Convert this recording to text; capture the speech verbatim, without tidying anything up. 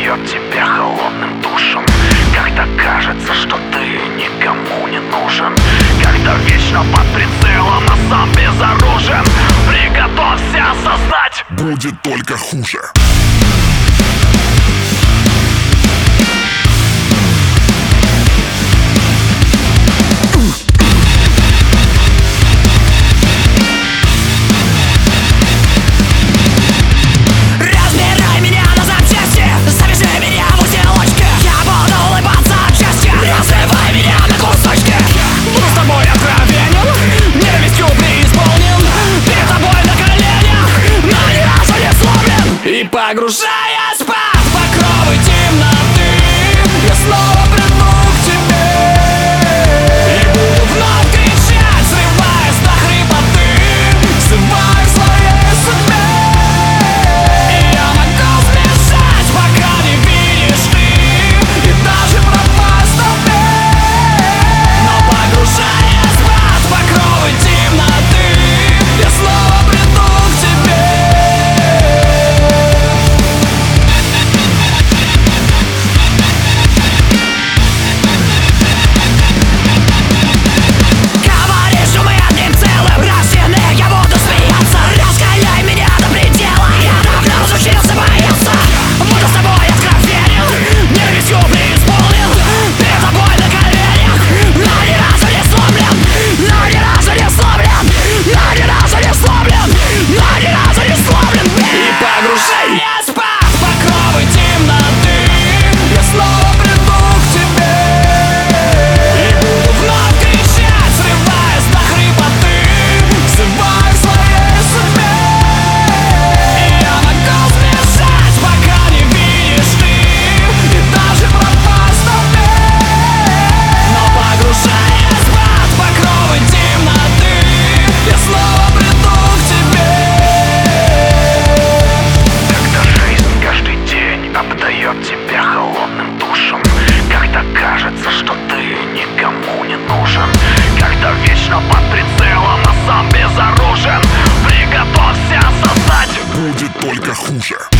обдает тебя холодным душем, когда кажется, что ты никому не нужен, когда вечно под прицелом, а сам безоружен. Приготовься осознать, будет только хуже. И погружаясь под покровы темноты, я снова приду к тебе и буду вновь кричать, срываясь на хрипоты, взывая к своей судьбе. И я могу сбежать, пока не видишь ты, и даже пропасть в толпе. Но погружаясь под покровы темноты, я снова приду к тебе. тебя холодным душем, когда кажется, что ты никому не нужен, когда вечно под прицелом, а сам безоружен. Приготовься осознать, будет только хуже.